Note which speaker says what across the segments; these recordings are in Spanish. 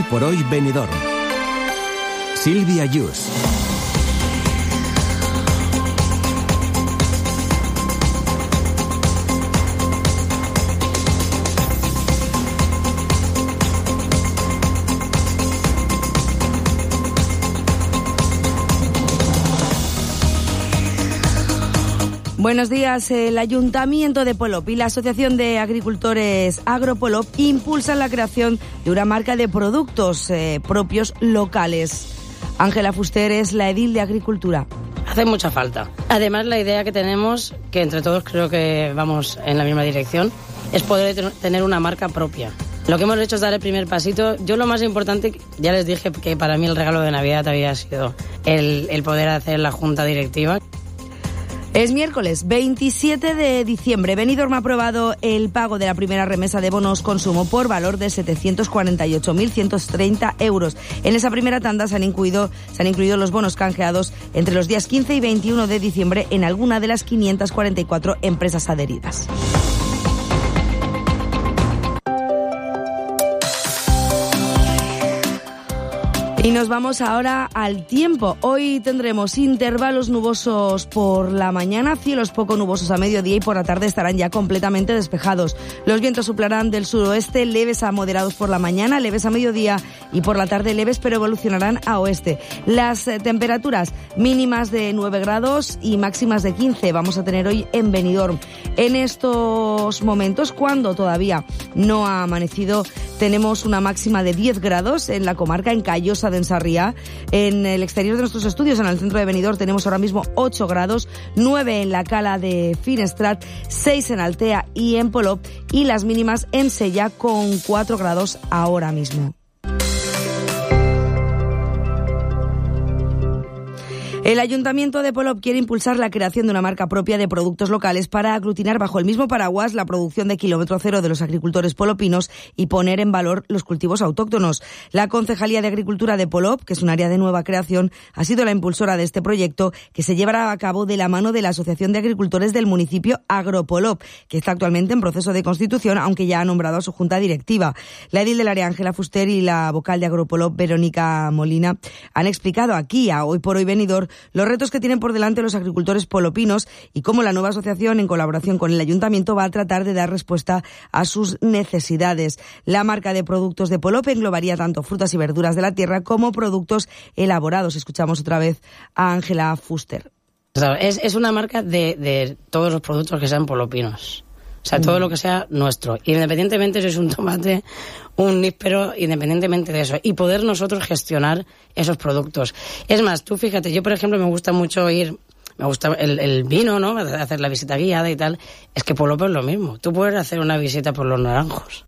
Speaker 1: por hoy Benidorm. Silvia Yus.
Speaker 2: Buenos días. El Ayuntamiento de Polop y la Asociación de Agricultores Agropolop impulsan la creación de una marca de productos propios locales. Ángela Fuster es la edil de Agricultura.
Speaker 3: Hace mucha falta. Además, la idea que tenemos, que entre todos creo que vamos en la misma dirección, es poder tener una marca propia. Lo que hemos hecho es dar el primer pasito. Yo lo más importante, ya les dije que para mí el regalo de Navidad había sido el poder hacer la junta directiva.
Speaker 2: Es miércoles 27 de diciembre. Benidorm ha aprobado el pago de la primera remesa de bonos consumo por valor de 748.130 euros. En esa primera tanda se han incluido los bonos canjeados entre los días 15 y 21 de diciembre en alguna de las 544 empresas adheridas. Y nos vamos ahora al tiempo. Hoy tendremos intervalos nubosos por la mañana, cielos poco nubosos a mediodía y por la tarde estarán ya completamente despejados. Los vientos soplarán del suroeste, leves a moderados por la mañana, leves a mediodía y por la tarde leves, pero evolucionarán a oeste. Las temperaturas mínimas de 9 grados y máximas de 15 vamos a tener hoy en Benidorm. En estos momentos, cuando todavía no ha amanecido, tenemos una máxima de 10 grados en la comarca, en Callosa de Ensarriá. En el exterior de nuestros estudios, en el centro de Benidorm, tenemos ahora mismo 8 grados, 9 en la Cala de Finestrat, 6 en Altea y en Polop, y las mínimas en Sella con 4 grados ahora mismo. El Ayuntamiento de Polop quiere impulsar la creación de una marca propia de productos locales para aglutinar bajo el mismo paraguas la producción de kilómetro cero de los agricultores polopinos y poner en valor los cultivos autóctonos. La Concejalía de Agricultura de Polop, que es un área de nueva creación, ha sido la impulsora de este proyecto, que se llevará a cabo de la mano de la Asociación de Agricultores del municipio Agropolop, que está actualmente en proceso de constitución, aunque ya ha nombrado a su junta directiva. La edil del área, Ángela Fuster, y la vocal de Agropolop, Verónica Molina, han explicado aquí a Hoy por Hoy Benidorm los retos que tienen por delante los agricultores polopinos y cómo la nueva asociación, en colaboración con el Ayuntamiento, va a tratar de dar respuesta a sus necesidades. La marca de productos de Polop englobaría tanto frutas y verduras de la tierra como productos elaborados. Escuchamos otra vez a Ángela Fuster.
Speaker 3: Es una marca de todos los productos que sean polopinos. O sea, todo lo que sea nuestro. Independientemente si es un tomate, un níspero, independientemente de eso. Y poder nosotros gestionar esos productos. Es más, tú fíjate, yo por ejemplo me gusta el vino, ¿no? Hacer la visita guiada y tal. Es que Polop es lo mismo. Tú puedes hacer una visita por los naranjos.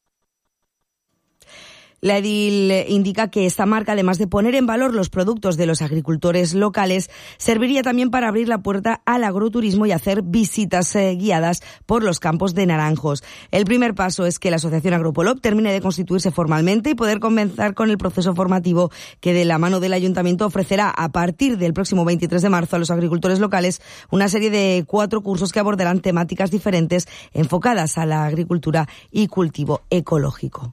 Speaker 2: La edil indica que esta marca, además de poner en valor los productos de los agricultores locales, serviría también para abrir la puerta al agroturismo y hacer visitas guiadas por los campos de naranjos. El primer paso es que la Asociación Agropolop termine de constituirse formalmente y poder comenzar con el proceso formativo que, de la mano del Ayuntamiento, ofrecerá a partir del próximo 23 de marzo a los agricultores locales una serie de 4 cursos que abordarán temáticas diferentes enfocadas a la agricultura y cultivo ecológico.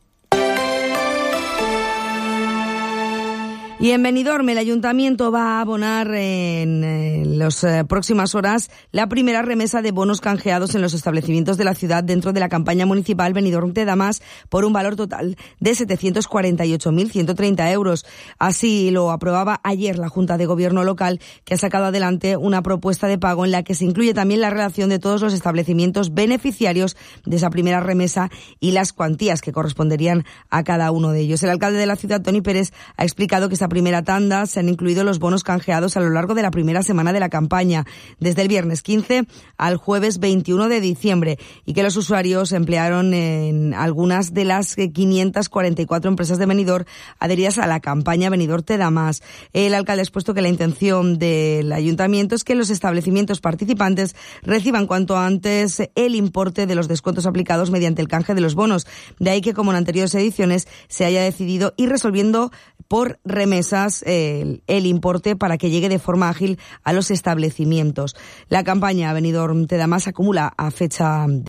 Speaker 2: Y en Benidorm, el Ayuntamiento va a abonar en las próximas horas la primera remesa de bonos canjeados en los establecimientos de la ciudad dentro de la campaña municipal Benidorm Te da Más, por un valor total de 748.130 euros. Así lo aprobaba ayer la Junta de Gobierno local, que ha sacado adelante una propuesta de pago en la que se incluye también la relación de todos los establecimientos beneficiarios de esa primera remesa y las cuantías que corresponderían a cada uno de ellos. El alcalde de la ciudad, Toni Pérez, ha explicado que esta primera tanda se han incluido los bonos canjeados a lo largo de la primera semana de la campaña, desde el viernes 15 al jueves 21 de diciembre, y que los usuarios emplearon en algunas de las 544 empresas de Benidorm adheridas a la campaña Benidorm Te da Más. El alcalde ha expuesto que la intención del ayuntamiento es que los establecimientos participantes reciban cuanto antes el importe de los descuentos aplicados mediante el canje de los bonos. De ahí que, como en anteriores ediciones, se haya decidido ir resolviendo por remesas el importe para que llegue de forma ágil a los establecimientos. La campaña Benidorm Te da Más acumula a fecha